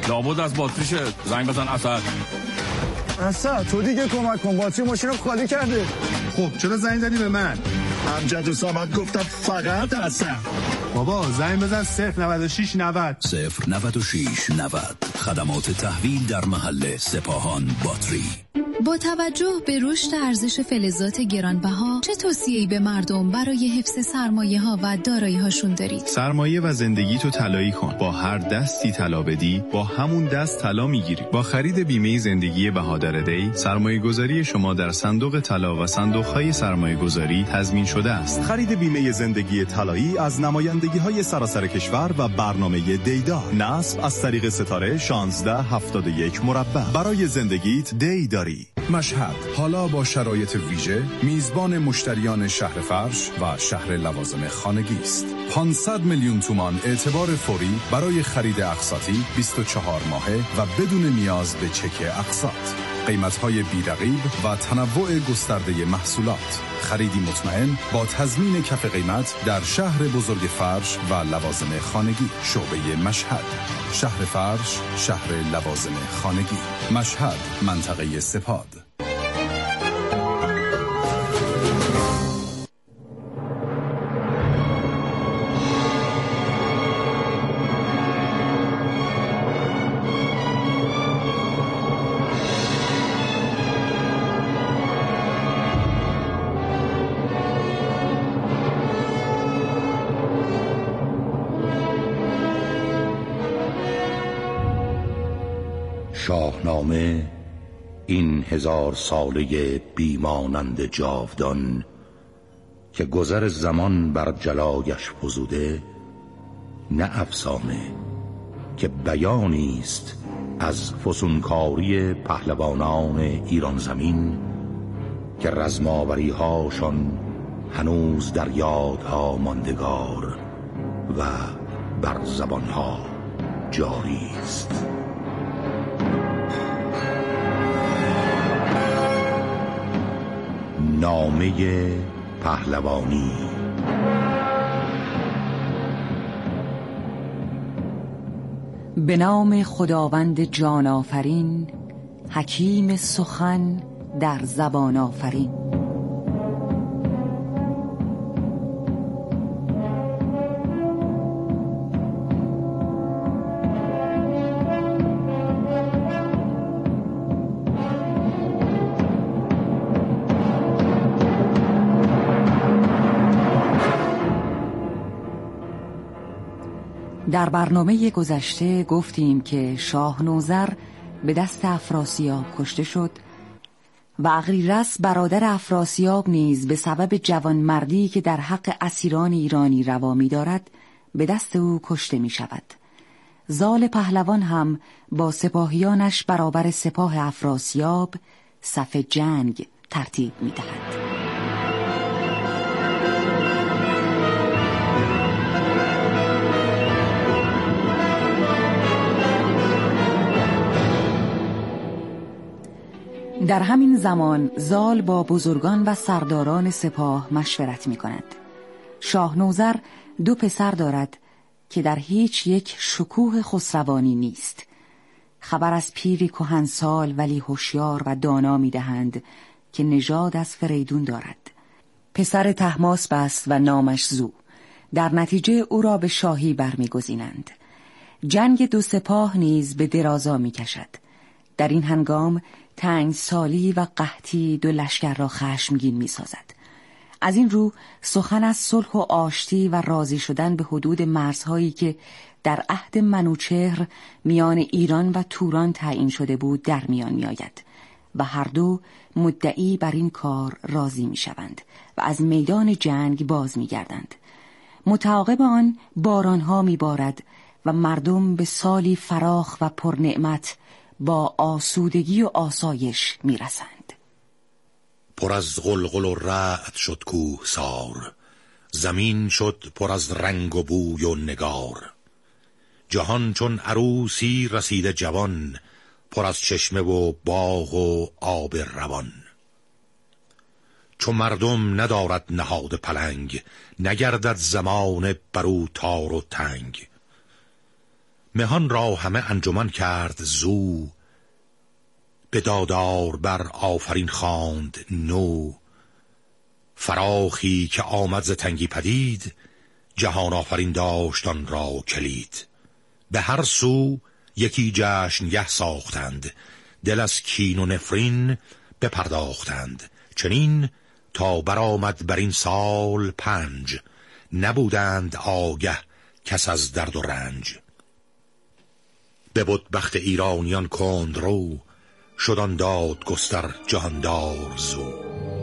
لابد از باتریشه. زنگ بزن اسد. اسد تو دیگه کمک کن، باتری ماشین رو خالی کرده. خب چرا زنگ زدی به من؟ امجد و سامد گفتم فقط اسد. بابا زنگ بزن 096 90 096 90. خدمات تحویل در محل سپاهان باتری. با توجه به رشد ارزش فلزات گرانبها چه توصیه‌ای به مردم برای حفظ سرمایه‌ها و دارایی‌هاشون دارید؟ سرمایه و زندگی تو طلایی کن. با هر دستی طلا بدی با همون دست طلا میگیری. با خرید بیمه زندگی بهادر دی سرمایه‌گذاری شما در صندوق طلا و صندوق‌های سرمایه‌گذاری تضمین شده است. خرید بیمه زندگی طلایی از نمایندگی‌های سراسر کشور و برنامه دیدا. نصب از طریق ستاره 1671 مربع. برای زندگیت دی داری. مشهد حالا با شرایط ویژه میزبان مشتریان شهر فرش و شهر لوازم خانگی است. 500 میلیون تومان اعتبار فوری برای خرید اقساطی 24 ماهه و بدون نیاز به چک اقساط. قیمت‌های بی‌رقیب و تنوع گسترده محصولات. خریدی مطمئن با تضمین کف قیمت در شهر بزرگ فرش و لوازم خانگی. شعبه مشهد، شهر فرش، شهر لوازم خانگی. مشهد، منطقه سپاد. شاهنامه این 1000 ساله بیمانند جاودان که گذر زمان بر جلایش فزوده، نه افسانه که بیانی است از فسونکاری پهلوانان ایران زمین که رزماوری هاشان هنوز در یادها ماندگار و بر زبانها جاری است. نامه پهلوانی. به نام خداوند جان آفرین، حکیم سخن در زبان آفرین. در برنامه گذشته گفتیم که شاه نوذر به دست افراسیاب کشته شد و اغریرث برادر افراسیاب نیز به سبب جوانمردی که در حق اسیران ایرانی روا می‌دارد به دست او کشته می‌شود. زال پهلوان هم با سپاهیانش برابر سپاه افراسیاب صف جنگ ترتیب می‌دهد. در همین زمان زال با بزرگان و سرداران سپاه مشورت می کند. شاه نوذر 2 پسر دارد که در هیچ یک شکوه خسروانی نیست. خبر از پیری کهنسال ولی هوشیار و دانا می دهند که نژاد از فریدون دارد. پسر طهماسب است و نامش زو. در نتیجه او را به شاهی برمیگزینند. جنگ 2 سپاه نیز به درازا می کشد. در این هنگام تنگسالی و قحطی 2 لشکر را خشمگین می سازد. از این رو سخن از صلح و آشتی و راضی شدن به حدود مرزهایی که در عهد منوچهر میان ایران و توران تعیین شده بود در میان می آید و هر دو مدعی بر این کار راضی می شوند و از میدان جنگ باز می گردند. متعاقب آن بارانها می بارد و مردم به سالی فراخ و پرنعمت با آسودگی و آسایش می رسند. پر از غلغل و رعد شد کوهسار، زمین شد پر از رنگ و بوی و نگار. جهان چون عروسی رسیده جوان، پر از چشمه و باغ و آب روان. چو مردم ندارد نهاد پلنگ، نگردد زمان برو تار و تنگ. مهان را همه انجمن کرد زو، به دادار بر آفرین خواند نو. فراخی که آمد ز تنگی پدید، جهان آفرین داشت آن را کلید. به هر سو یکی جشنگه ساختند، دل از کین و نفرین بپرداختند. چنین تا برآمد بر این سال 5، نبودند آگه کس از درد و رنج. ببد بخت ایرانیان کند رو، شدان داد گستر جهاندار زو.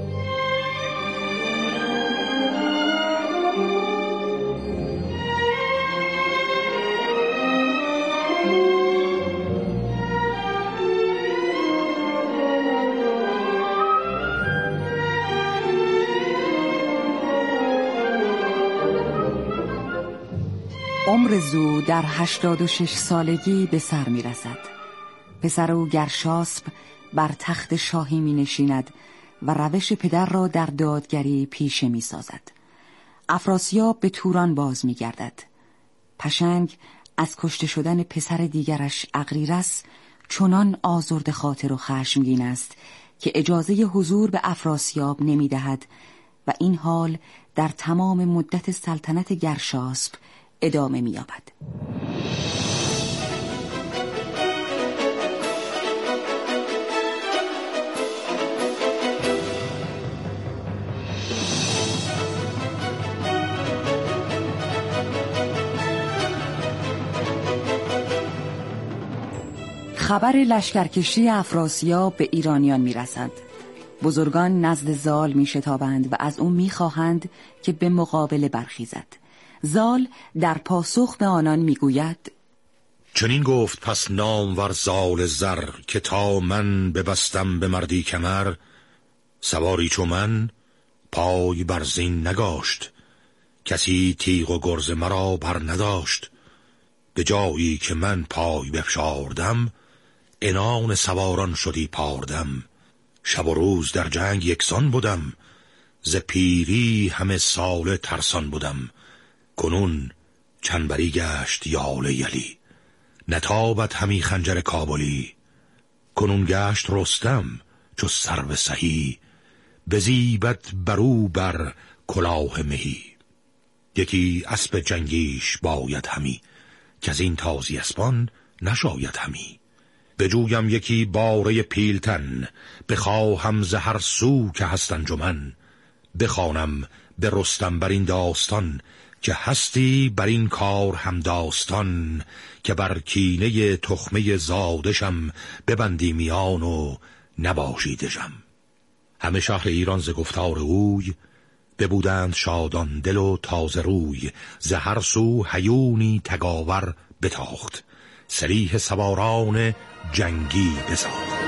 عمر زو در 86 سالگی به سر می رسد. پسر او گرشاسب بر تخت شاهی می نشیند و روش پدر را در دادگری پیشه می سازد. افراسیاب به توران باز می گردد. پشنگ از کشته شدن پسر دیگرش اغریرث چنان آزرده خاطر و خشمگین است که اجازه حضور به افراسیاب نمی دهد و این حال در تمام مدت سلطنت گرشاسب ادامه می یابد. خبر لشکرکشی افراسیاب به ایرانیان می رسد. بزرگان نزد زال می شتابند و از او می خواهند که به مقابله برخیزد. زال در پاسخ به آنان می گوید: چنین گفت پس نامور زال زر، که تا من ببستم به مردی کمر. سواری چو من پای بر زین نگاشت، کسی تیغ و گرز مرا بر نداشت. به جایی که من پای بفشاردم، عنان سواران شدی پاردم. شب و روز در جنگ یکسان بودم، ز پیری همه سال ترسان بودم. کنون چنبری گشت یال یلی، نتابت همی خنجر کابلی. کنون گشت رستم چو سرو سهی، بزیبد برو بر کلاه مهی. یکی اسب جنگیش باید همی، که از این تازی اسبان نشاید همی. بجویم یکی باره پیلتن، بخواهم ز هر سو که هست انجمن. بخوانم به رستم بر این داستان، که هستی بر این کار هم داستان. که بر کینه تخمه زادشم، ببندی میان و نباشی دژم. همه شهر ایران ز گفتار اوی، ببودند شادان دل و تازه روی. ز هر سو هیونی تگاور بتاخت، سریح سواران جنگی بساخت.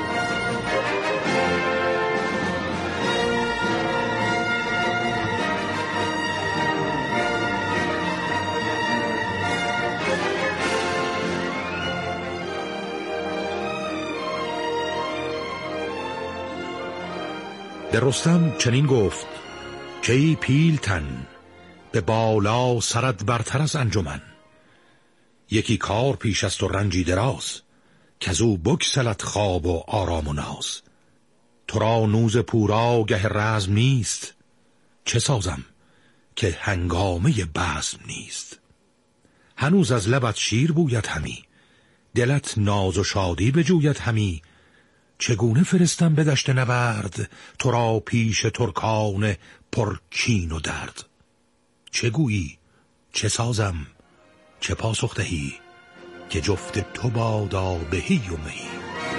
به رستم چنین گفت که ای پیلتن، به بالا سرت برتر از انجمن. یکی کار پیش است و رنجی دراز، که از او بگسلت خواب و آرام و ناز. تو را نوز پورا گه رزم نیست، چه سازم که هنگامه بزم نیست. هنوز از لبت شیر بوید همی، دلت ناز و شادی بجوید همی. چگونه فرستم به دشت نبرد، تو را پیش ترکان پر کین و درد. چه گویی چه سازم چه پاسخ دهی، که جفت تو بادا بهی و مهی.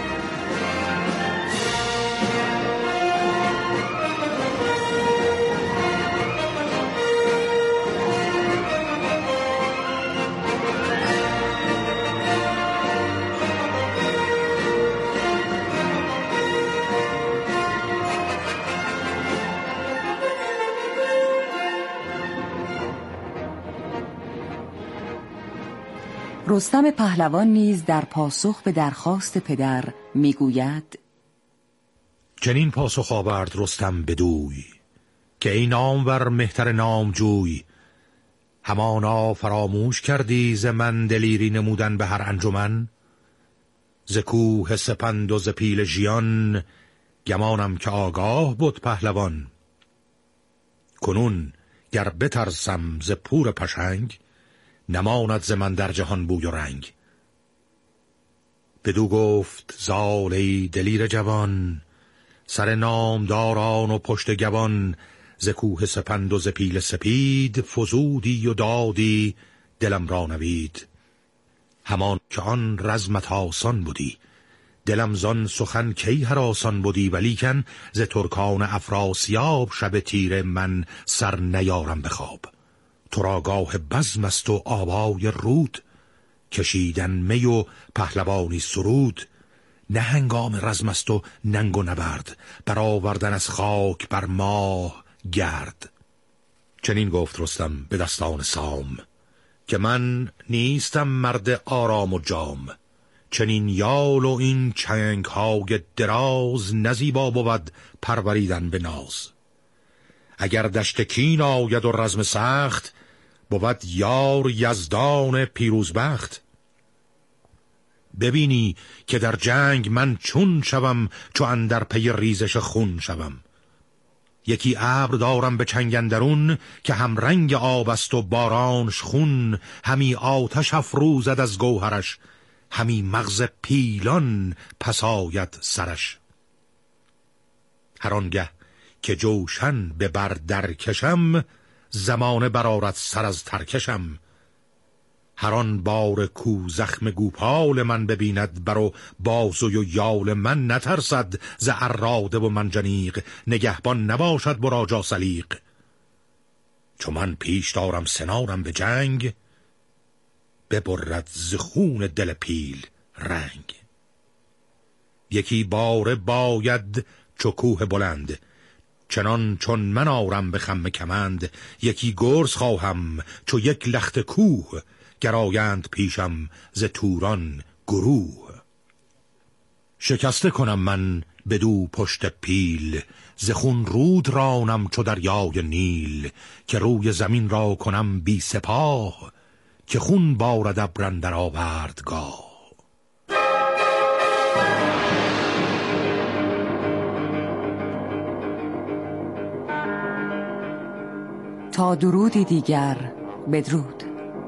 رستم پهلوان نیز در پاسخ به درخواست پدر میگوید: چنین پاسخ آورد رستم بدوی، که ای نامور مهتر نامجوی. همانا فراموش کردی ز من دلیری نمودن به هر انجمن. ز کوه سپند و ز پیل ژیان گمانم که آگاه بود پهلوان. کنون گر بترسم ز پور پشنگ نماند ز من در جهان بوی و رنگ. بدو گفت زال ای دلیر جوان سر نامداران و پشت گوان. ز کوه سپند و ز پیل سپید فزودی و دادی دلم را نوید. همان که آن رزمت آسان بودی دلم زان سخن کی هراسان بودی. ولیکن ز ترکان افراسیاب شب تیره من سر نیارم بخواب. تو را گاه بزم است و آوای رود کشیدن می و پهلوانی سرود. نه هنگام رزم است و ننگ و نبرد برآوردن از خاک بر ماه گرد. چنین گفت رستم به دستان سام که من نیستم مرد آرام و جام. چنین یال و این چنگ های دراز نزیبا بود پروریدن به ناز. اگر دشت کین آید و رزم سخت بود یار یزدان پیروزبخت. ببینی که در جنگ من چون شوم چو اندر پی ریزش خون شوم. یکی ابر دارم به چنگ اندرون که هم رنگ آب است و بارانش خون. همی آتش افروزد از گوهرش همی مغز پیلان پس آید سرش. هر آنگه که جوشن به بر در کشم زمانه برآرد سر از ترکشم. هر آن بار کو زخم گوپال من ببیند برو بازوی و یال من نترسد. ز اراده و منجنیق نگهبان نباشد براجا سلیق. چو من پیش دارم سنارم به جنگ ببرد ز خون دل پیل رنگ. یکی باره باید چو کوه بلند چنان چون من آرم به خم کمند. یکی گرز خواهم چو یک لخت کوه گرایند پیشم ز توران گروه. شکسته کنم من بدو پشت پیل ز خون رود رانم چو دریای نیل. که روی زمین را کنم بی سپاه که خون بارد ابر اندر آوردگاه. تا درودی دیگر بدرود.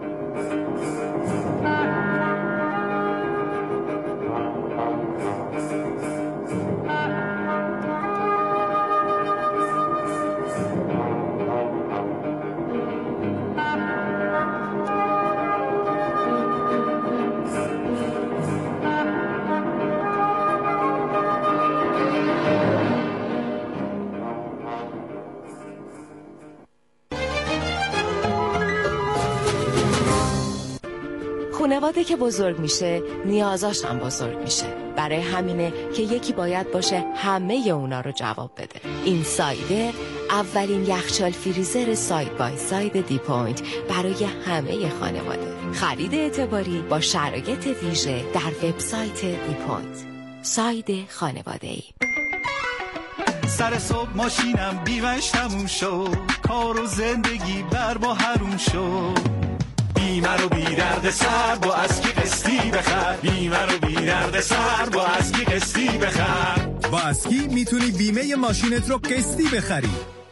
خانواده که بزرگ میشه نیازاش هم بزرگ میشه. برای همینه که یکی باید باشه همه اونا رو جواب بده. این سایدر اولین یخچال فریزر ساید بای ساید دی پوینت برای همه خانواده. خرید اعتباری با شرایط ویژه در وبسایت دی پوینت. ساید خانواده‌ای. سر صبح ماشینم بیمش تموم شد، کار و زندگی بر ما حروم شد. بیمه رو بی درد سر با اسکی قسطی بخر. بیمه رو بی درد سر با اسکی قسطی بخر. با اسکی میتونی بیمه ماشینت رو قسطی بخری.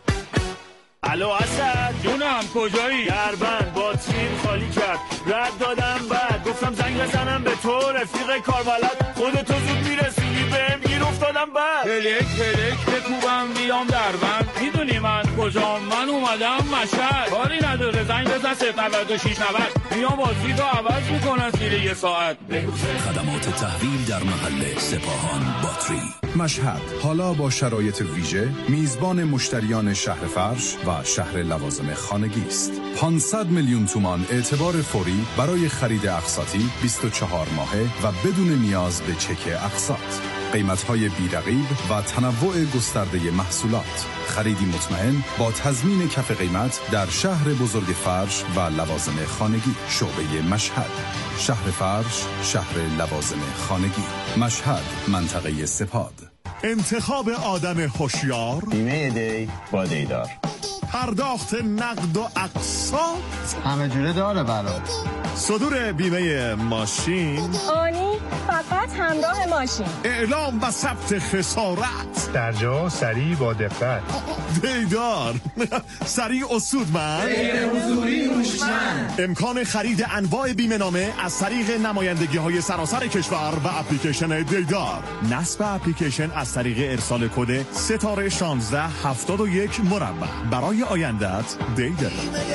الو اسد جونم کجایی؟ دربند باتریم خالی کرد، رد دادم بعد گفتم زنگ بزنم به تو رفیق کاربلد، خودتو زود میرسونی بهم گیر افتادم بعد پلک بکوبم بیام دربند. میدونی من کجام؟ من اومدم مشهد. کاری نداره زنگ بزن 09690 میام بازی تو عوض میکنن زیر یه ساعت. خدمات تحویل در محل سپاهان باتری مشهد حالا با شرایط ویژه میزبان مشتریان شهر فرش و شهر لوازم خانگی است. 500 میلیون تومان اعتبار فوری برای خرید اقساطی 24 ماهه و بدون نیاز به چک اقساط. قیمت‌های بی‌رقیب و تنوع گسترده محصولات. خریدی مطمئن با تضمین کف قیمت در شهر بزرگ فرش و لوازم خانگی. شعبه مشهد، شهر فرش، شهر لوازم خانگی. مشهد، منطقه سپاد. انتخاب آدم هوشیار، بیمه دی با دیدار. پرداخت نقد و اقساط همه جوره داره برات. صدور بیمه ماشین، آنی فقط همراه ماشین، اعلام و ثبت خسارت، در جا سریع با دقت. دیدار سریع و سودمند، غیر حضوری هوشمند. امکان خرید انواع بیمه نامه از طریق نمایندگی‌های سراسر کشور و اپلیکیشن دیدار. نصب اپلیکیشن از طریق ارسال کد ستاره 1671 مربع. برای آیندت دیدار.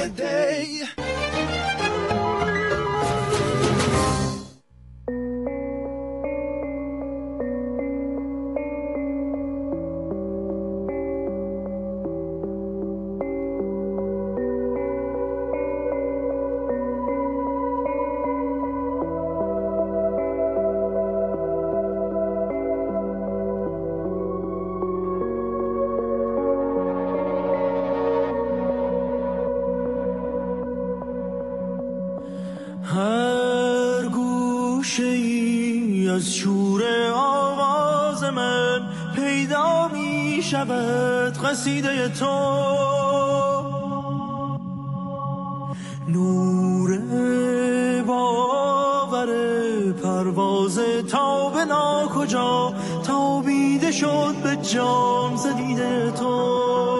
هر گوشه‌ای از شور آواز من پیدا می شود قصیده تو، نور باور پرواز تا به ناکجا تابیده شد به جام زدیده تو.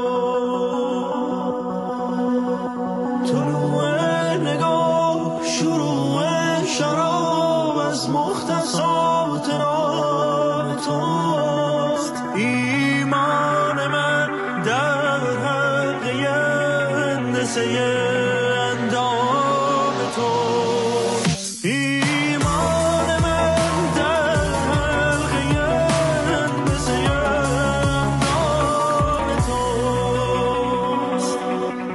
شراب از مختصات راه توست، ایمان من در حلقه هندسه اندام توست، ایمان من در حلقه هندسه اندام توست.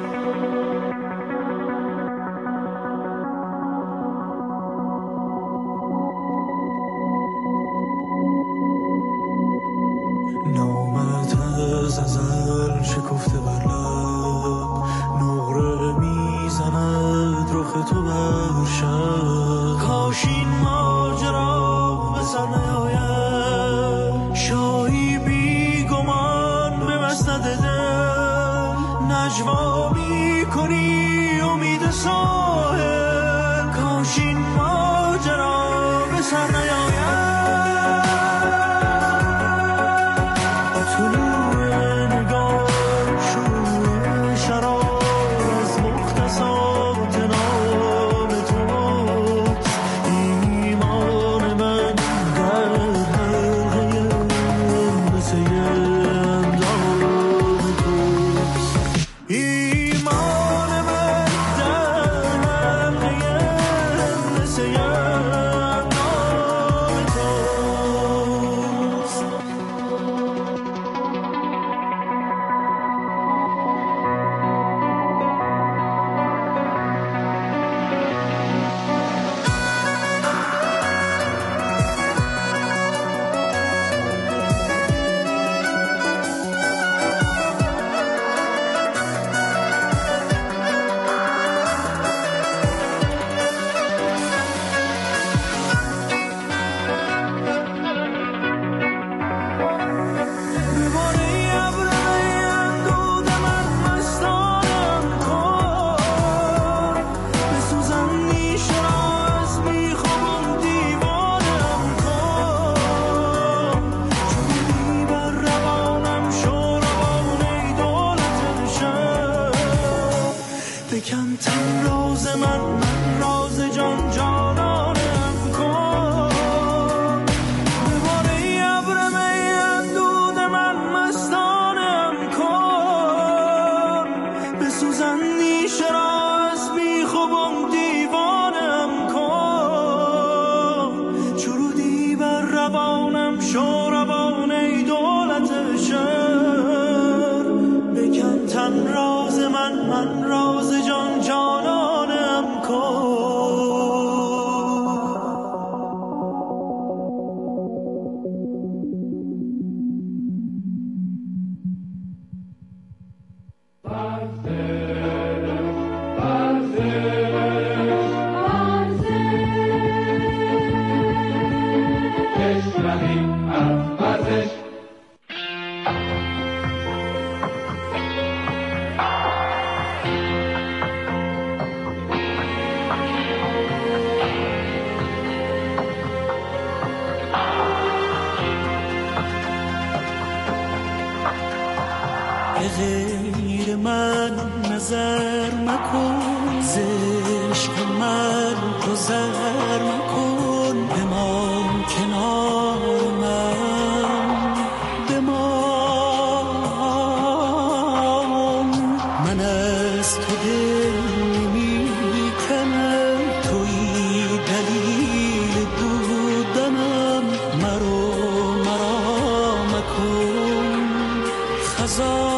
نامت از ازل شکفته بر لب، نقره میزند رخ تو بر شب. کاش این ماجرا به سر نیاید، شاهی بی گمان به مسند دل نجوا میکنی امید ساحل. کاش این ماجرا به سر نیاید، بکن تن راز من راز جان جانانم کن. به باره ابر می اندود من مستانم کن. بسوزن نیشه را از بیخوابم دیوانم کن. چرودی بر روانم شو روان ای دولت شهر. بکن تن راز من راز جان جانانم کن. غیر من نظر مکن، ز عشق من گذر مکن، بمان کنار من، بمان. من از تو دل نمی کنم، تویی دلیل بودنم، مرا مکن خزان.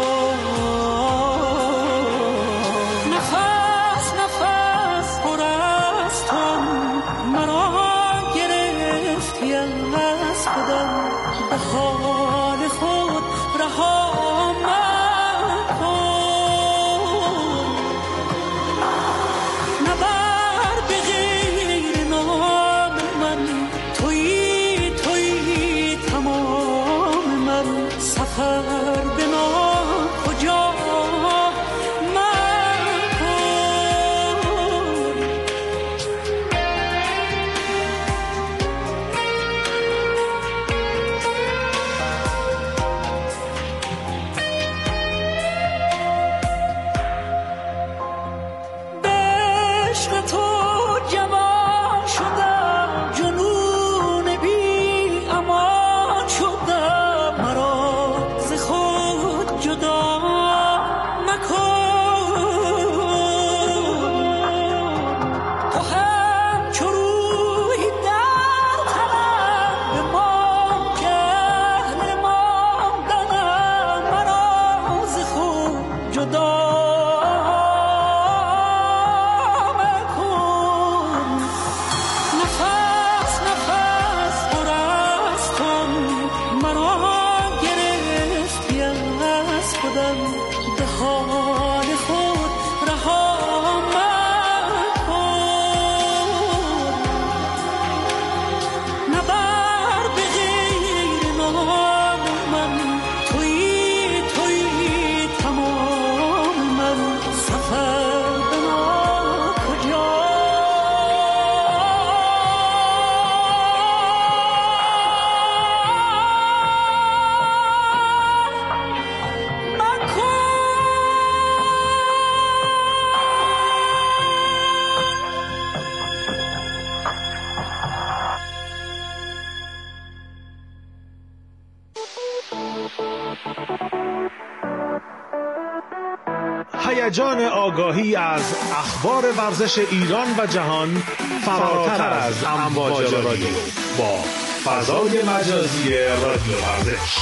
هیجان آگاهی از اخبار ورزش ایران و جهان فراتر از امواج رادیو با فضای مجازی رادیو ورزش.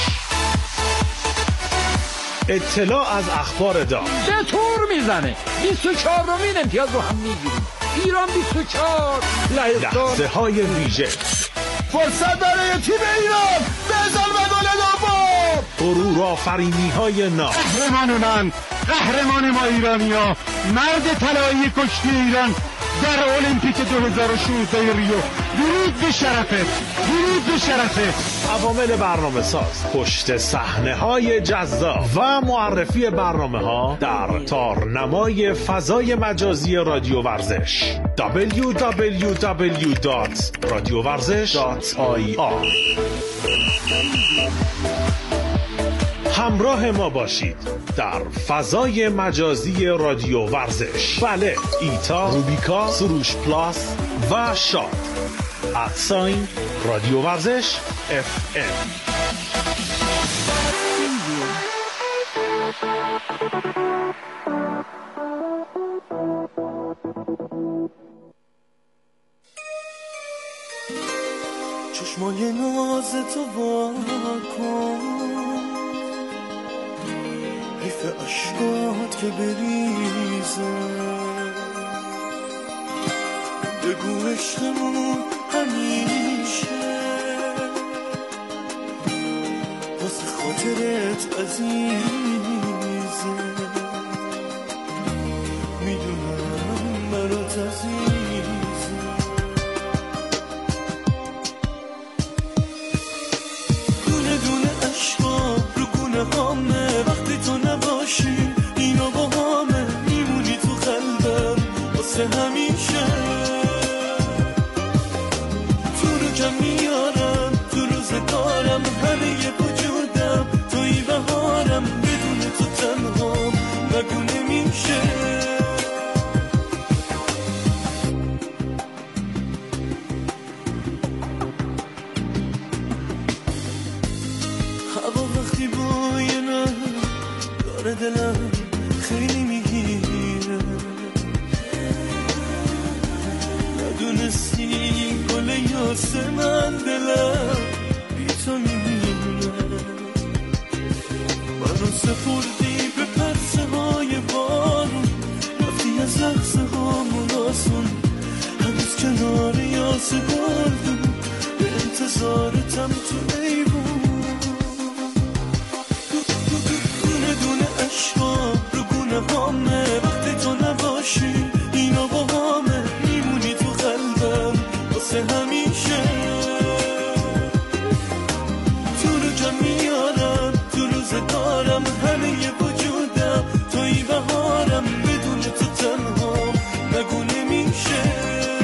اطلاع از اخبار دام چطور میزنه 24مین امتیاز رو هم میگیریم. ایران 24 لحظه های ویژه فرصت برای تیم ایران بزن و گل دوم. غرور آفرینی های ناب قهرمان من، قهرمان ما ایرانیا، مرد طلایی کشتی ایران در المپیک 2016 ریو. درود به شرفت، درود به شرفت. عوامل برنامه ساز، پشت صحنه های جذاب و معرفی برنامه ها در تارنمای فضای مجازی رادیو ورزش www.radiovarzesh.ir. همراه ما باشید در فضای مجازی رادیو ورزش. بله، ایتا، روبیکا، سروش پلاس و شاد. ادساین رادیو ورزش FM. چشمای ناز تو وا کن، حیف اشکات که بریزه، بگو عشقمون همیشه واسه خاطرت عزیزه، میدونم برات عزیزه. دونه دونه اشکام رو گونه هامه، وقتی تو نباشی اینا با همه، میمونی تو قلبم واسه همیشه. تو رو کم میارم تو روزگارم، همه وجودم توی بهارم، بدون تو دم دلم خیلی میگیره، ندونستی گل یاسمن دلم بی تو میمیره. منو سپردی به پرسه های بارون، رفتی از لحظه هامون آسون، هنوز کنار یاسگاردون به انتظارتم تو ایوون. دونه دونه عشقا رو گونه هامه، وقتی تو نباشی اینا با همه، میمونی تو قلبم واسه همیشه. تو رو جمع میارم تو روزگارم، همه ی وجودم توی بهارم، بدون تو تنها نگو نمیشه.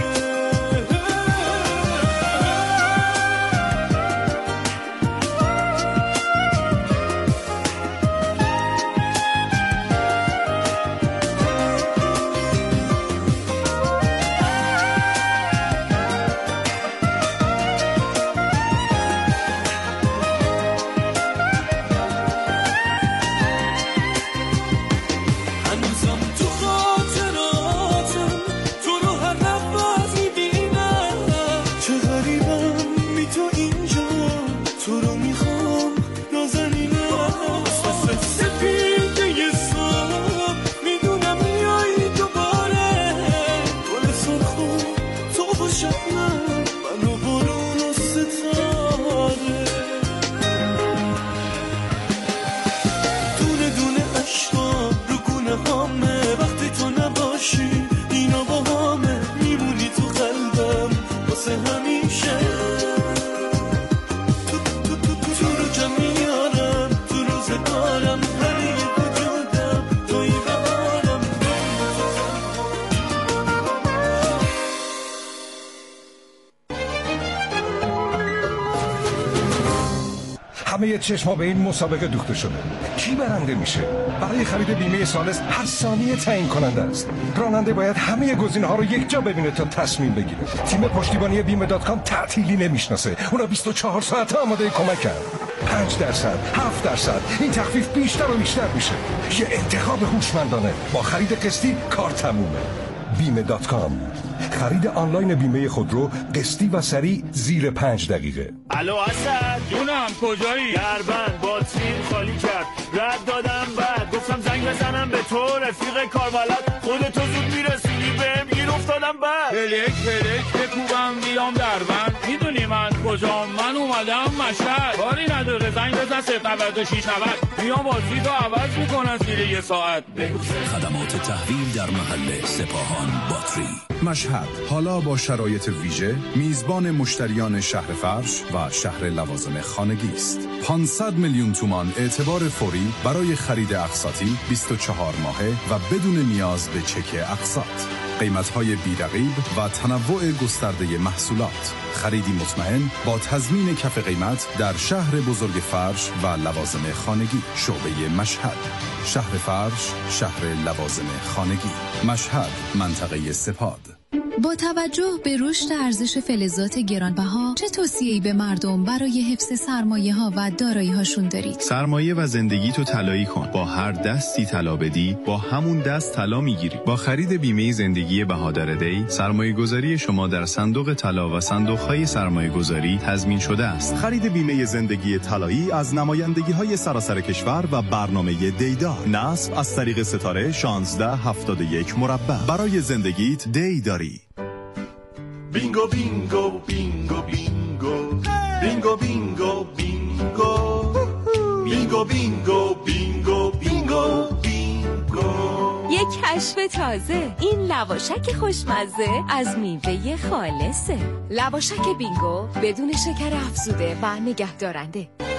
همه چشما به این مسابقه دوخته شده. کی برنده میشه؟ برای خرید بیمه ثالث هر ثانیه تعیین کننده است. راننده باید همه گزینه‌ها رو یک جا ببینه تا تصمیم بگیره. تیم پشتیبانی بیمه.com تعطیلی نمیشناسه. اونا 24 ساعت آماده کمکن. 5%، 7%، این تخفیف بیشتر و بیشتر میشه. یه انتخاب هوشمندانه. با خرید قسطی کار تمومه. بیمه.com، خرید آنلاین بیمه خودرو قسطی و سریع زیر 5 دقیقه. الو اسد جونم کجایی؟ دربند باتریم خالی کرد، رد دادم بعد گفتم زنگ بزنم به تو رفیق کاربلد، خودتو زود میرسونی بهم گیر افتادم بعد پلک بکوبم بیام دربند، میدونی من کجام؟ من اومدم مشهد، کاری نداره زنگ بزن 09690 میام بازی تو عوض میکنن زیر یه ساعت. خدمات تحویل در محل سپاهان باتری. مشهد حالا با شرایط ویژه میزبان مشتریان شهر فرش و شهر لوازم خانگی است. 500 میلیون تومان اعتبار فوری برای خرید اقساطی 24 ماهه و بدون نیاز به چک اقساط. قیمت‌های بی‌رقیب و تنوع گسترده محصولات. خریدی مطمئن با تضمین کف قیمت در شهر بزرگ فرش و لوازم خانگی. شعبه مشهد، شهر فرش، شهر لوازم خانگی. مشهد، منطقه سپاد. با توجه به رشد ارزش فلزات گرانبها، چه توصیه‌ای به مردم برای حفظ سرمایه‌ها و دارایی‌هاشون دارید؟ سرمایه و زندگی تو طلایی کن. با هر دستی طلا بدی، با همون دست طلا میگیری. با خرید بیمه زندگی بهادر دی، سرمایه‌گذاری شما در صندوق طلا و صندوق‌های سرمایه‌گذاری تضمین شده است. خرید بیمه زندگی طلایی از نمایندگی‌های سراسر کشور و برنامه دیدار. نصب از طریق ستاره 1671 مربع. برای زندگیت دی داری. بینگو بینگو بینگو بینگو بینگو بینگو بینگو بینگو بینگو بینگو بینگو بینگو. یک کشف تازه، این لواشک خوشمزه از میوه خالصه. لواشک بینگو بدون شکر افزوده و نگهدارنده.